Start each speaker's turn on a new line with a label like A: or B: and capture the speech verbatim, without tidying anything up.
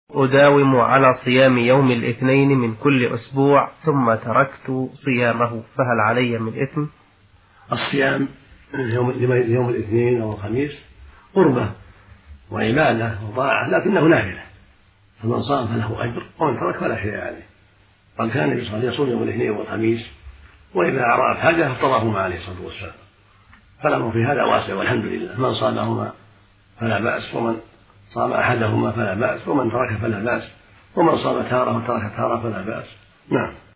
A: أداوم على صيام يوم الاثنين من كل أسبوع ثم تركت صيامه، فهل علي من إثم؟
B: الصيام يوم, يوم الاثنين أو الخميس قربة وعبادة وطاعة، لكنه نافلة، فمن صام فله أجر ومن ترك فلا شيء عليه. قد كان النبي صلى الله عليه وسلم يصوم يوم الاثنين والخميس، وإذا رأت حاجة افترضهما عليه الصلاة والسلام، فالأمر في هذا واسع والحمد لله. من صامهما فلا بأس، ومن صام أحدهما فلا بأس، ومن ترك فلا بأس، ومن صام تارة وترك تارة فلا بأس. نعم.